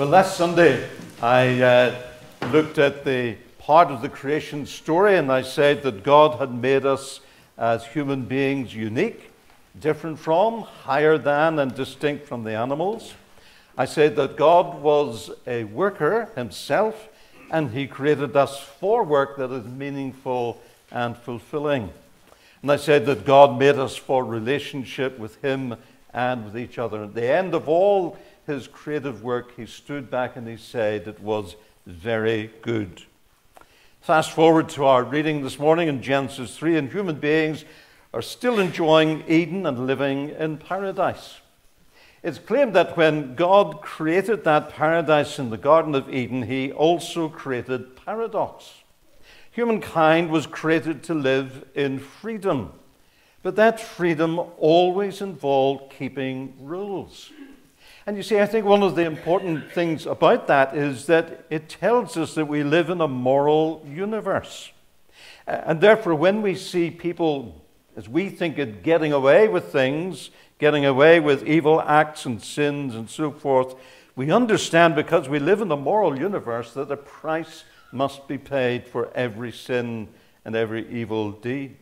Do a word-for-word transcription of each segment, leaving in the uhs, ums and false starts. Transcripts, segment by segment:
Well, last Sunday I uh, looked at the part of the creation story, and I said that God had made us as human beings unique, different from, higher than, and distinct from the animals. I said that God was a worker himself, and he created us for work that is meaningful and fulfilling. And I said that God made us for relationship with him and with each other. At the end of all his creative work, he stood back and he said it was very good. Fast forward to our reading this morning in Genesis three, and human beings are still enjoying Eden and living in paradise. It's claimed that when God created that paradise in the Garden of Eden, he also created paradox. Humankind was created to live in freedom, but that freedom always involved keeping rules. And you see, I think one of the important things about that is that it tells us that we live in a moral universe. And therefore, when we see people, as we think it, getting away with things, getting away with evil acts and sins and so forth, we understand, because we live in a moral universe, that a price must be paid for every sin and every evil deed.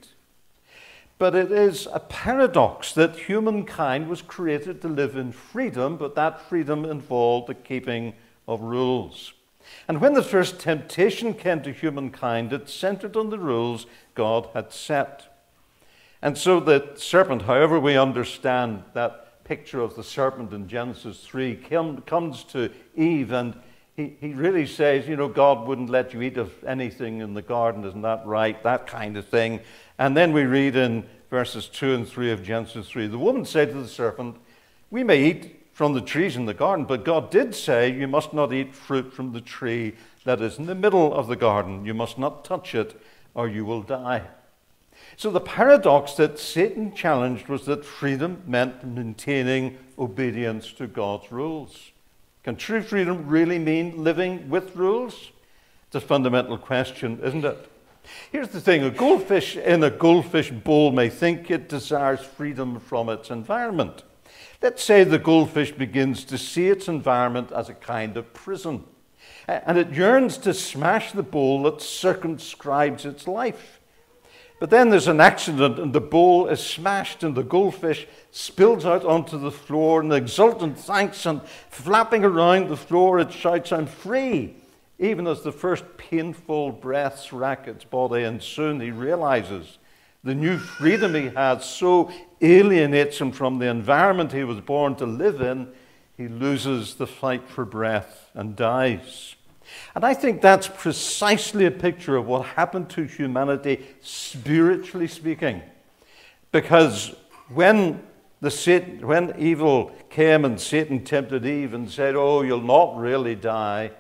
But it is a paradox that humankind was created to live in freedom, but that freedom involved the keeping of rules. And when the first temptation came to humankind, it centered on the rules God had set. And so the serpent, however we understand that picture of the serpent in Genesis three, comes to Eve, and he, he really says, you know, God wouldn't let you eat of anything in the garden, isn't that right? That kind of thing. And then we read in verses two and three of Genesis three, the woman said to the serpent, we may eat from the trees in the garden, but God did say you must not eat fruit from the tree that is in the middle of the garden. You must not touch it, or you will die. So the paradox that Satan challenged was that freedom meant maintaining obedience to God's rules. Can true freedom really mean living with rules? It's a fundamental question, isn't it? Here's the thing, a goldfish in a goldfish bowl may think it desires freedom from its environment. Let's say the goldfish begins to see its environment as a kind of prison, and it yearns to smash the bowl that circumscribes its life. But then there's an accident, and the bowl is smashed, and the goldfish spills out onto the floor in exultant thanks, and flapping around the floor it shouts, I'm free, even as the first painful breaths rack its body, and soon he realizes the new freedom he has so alienates him from the environment he was born to live in, he loses the fight for breath and dies. And I think that's precisely a picture of what happened to humanity, spiritually speaking. Because when the Satan, when evil came and Satan tempted Eve and said, oh, you'll not really die,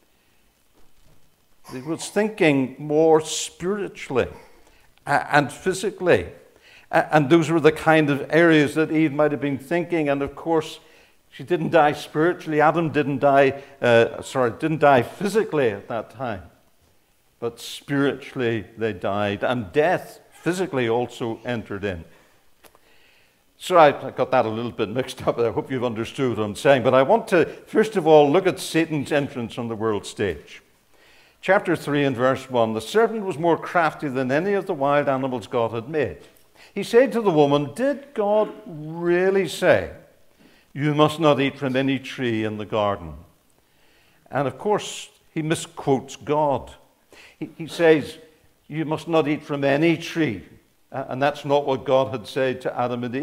he was thinking more spiritually and physically. And those were the kind of areas that Eve might have been thinking. And of course, she didn't die spiritually. Adam didn't die, uh, sorry, didn't die physically at that time. But spiritually they died. And death physically also entered in. So I got that a little bit mixed up. I hope you've understood what I'm saying. But I want to, first of all, look at Satan's entrance on the world stage. Chapter three and verse one, the serpent was more crafty than any of the wild animals God had made. He said to the woman, did God really say, you must not eat from any tree in the garden? And of course, he misquotes God. He, he says, you must not eat from any tree. And that's not what God had said to Adam and Eve.